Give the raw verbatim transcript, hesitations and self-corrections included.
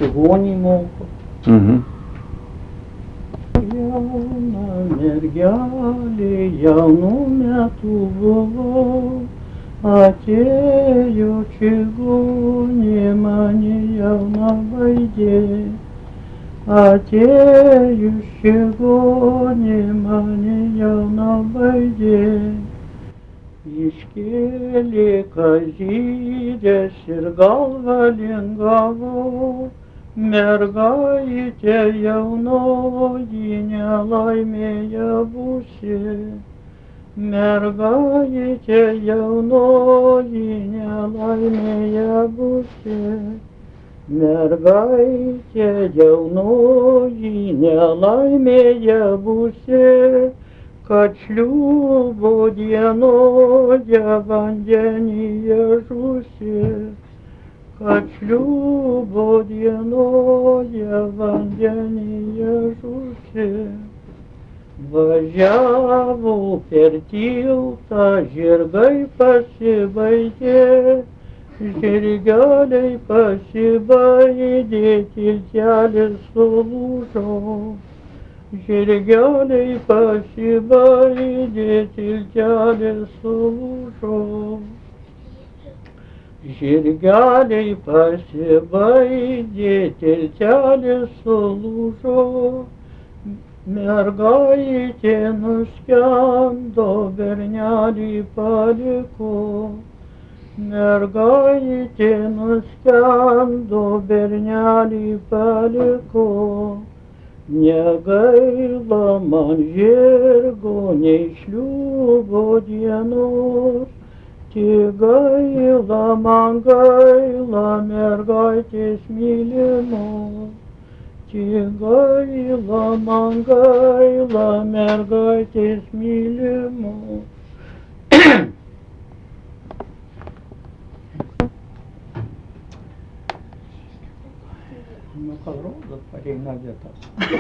čigonį moko. Mhm. Jauna mergelė, jaunų metų buvau, atėjo čigonė mane jauna baigė. Atėjus čigonė mane jauna baigė. Iškėlė kazyrės ir galvą lingavo, mergaitė jaunoji nelaimėje būsi. Mergaitė jaunoji nelaimėje būsi. Mergaitė jaunoji nelaimėje būsi. Kad šliūbo dienoje vandenyje žūsi, kad šliūbo dienoje vandenyje žūsi. Važiavo per tiltą, žirgai pasibaigė, žirgeliai pasibaigė, tiltelis sulūžo. Žirgeliai pasibaigė, tiltelis sulūžo. Žirgeliai pasibaigė, tiltelis sulūžo. Mergaitė nuskendo, bernelį paliko. Mergaitė nuskendo, bernelį paliko. Negaila man žirgo, nei šliūbo dienos, tik gaila man gaila mergaitės mylimos. Tik gaila man gaila mergaitės mylimos. Nu, ką rodo, pareina vietas.